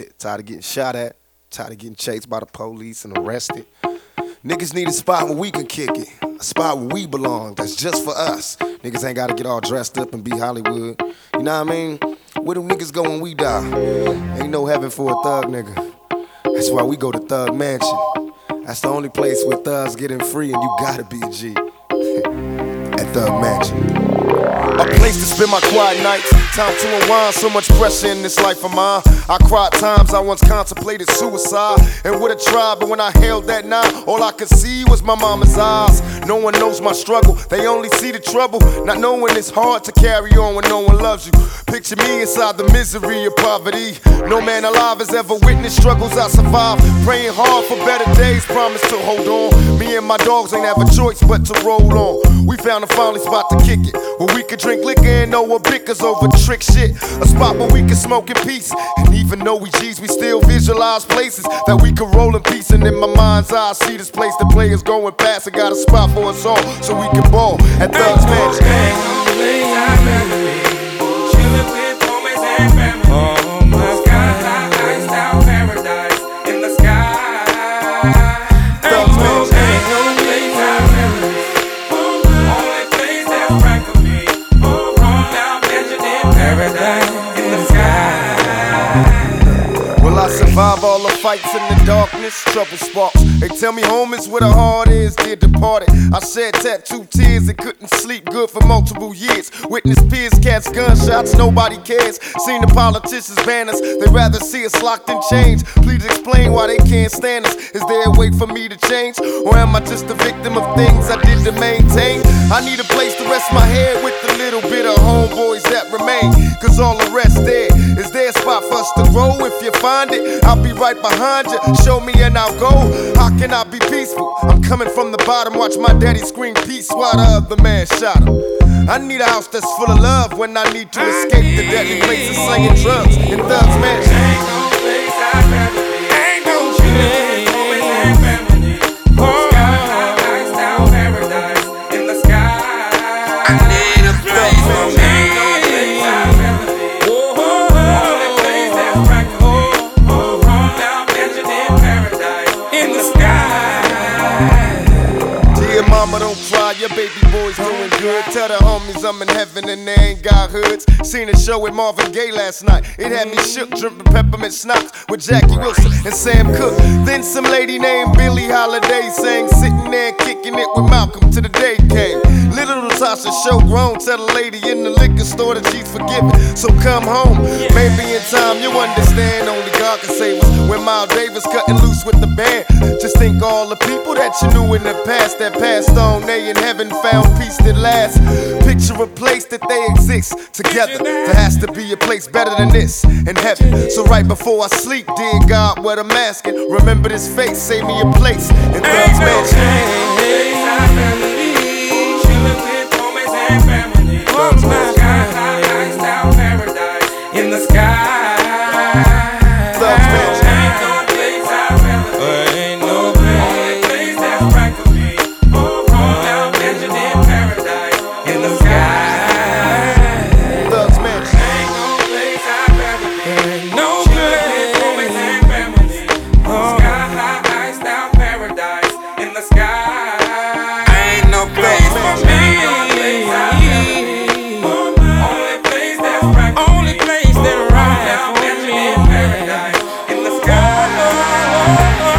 Shit, tired of getting shot at, tired of getting chased by the police and arrested. Niggas need a spot where we can kick it, a spot where we belong, that's just for us. Niggas ain't gotta get all dressed up and be Hollywood. You know what I mean? Where do niggas go when we die? Ain't no heaven for a thug nigga. That's why we go to Thug Mansion. That's the only place where thugs getting free and you gotta be a G. At Thug Mansion. A place to spend my quiet nights, time to unwind, so much pressure in this life of mine. I cried times I once contemplated suicide and would've tried, but when I held that knife, all I could see was my mama's eyes. No one knows my struggle, they only see the trouble, not knowing it's hard to carry on when no one loves you. Picture me inside the misery of poverty. No man alive has ever witnessed struggles I survived. Praying hard for better days, promise to hold on. Me and my dogs ain't have a choice but to roll on. We found a finally spot to kick it, where we could drink liquor and know what bickers over trick shit. A spot where we can smoke in peace. And even though we G's, we still visualize places that we can roll in peace. And in my mind's eye, I see this place the players going past. I got a spot for us all, so we can ball at Thug's Mansion. Chillin' with homies and family. Oh my God, iced out paradise in the sky. Thug's Mansion. Ain't no place I'd rather be. Only place that's right for me. Now mansion in paradise in the sky. Will I survive all the fights in the darkness? Trouble sparks. They tell me home is where the heart is, dear departed. I shed tattooed tears and couldn't sleep good for multiple years. Witnessed peers, cats, gunshots, nobody cares. Seen the politicians ban us, they rather see us locked in chains. Please explain why they can't stand us. Is there a way for me to change? Or am I just a victim of things I did to maintain? I need a place to rest my head with the little bit of homeboys that remain. Cause all the rest there. Is there a spot for us to grow? If you find it, I'll be right behind you. Show me and I'll go. How can I be peaceful? I'm coming from the bottom. Watch my daddy scream peace while the other man shot him. I need a house that's full of love when I need to escape the deadly places slinging drugs in Thug's Mansion. Ain't no place I'd rather be. Ain't no chillin' with homies and family. Sky, iced out paradise in the sky. I need a place. Ain't no place I'd rather be. Only place that's right for me. Now mansion in paradise in the sky. Dear mama, don't cry, your baby boy's doing good. Tell the homies I'm in heaven and they ain't got hoods. Seen a show with Marvin Gaye last night. It had me shook, dripping peppermint schnapps with Jackie Wilson and Sam Cooke. Then some lady named Billie Holiday sang, sitting there kicking it with Malcolm till the day came. Little Natasha show grown, tell the lady in the liquor store that she's forgiven. So come home, maybe in time you'll understand. Only God can save us. When Miles Davis cutting loose with the band, just think all the people that you knew in the past that passed on. They in heaven found peace that lasts. Picture a place that they exist together. There has to be a place better than this in heaven. So right before I sleep, dear God, what I'm asking, remember this face, save me a place in Thug's Mansion. Chillin' with homies and family. Sky, iced out paradise in the sky. Thug's Mansion. Ain't no place I'd rather be. Ain't no place. Only place that's right for me. Now mansion in paradise in the sky. Thug's Mansion. Ain't no place I'd rather be. Ain't no place. Chillin' with homies and family. Sky, iced out paradise in the sky. Ain't no place for me. Only place that's right for me. Only place that's right for me. Now mansion in paradise in the sky.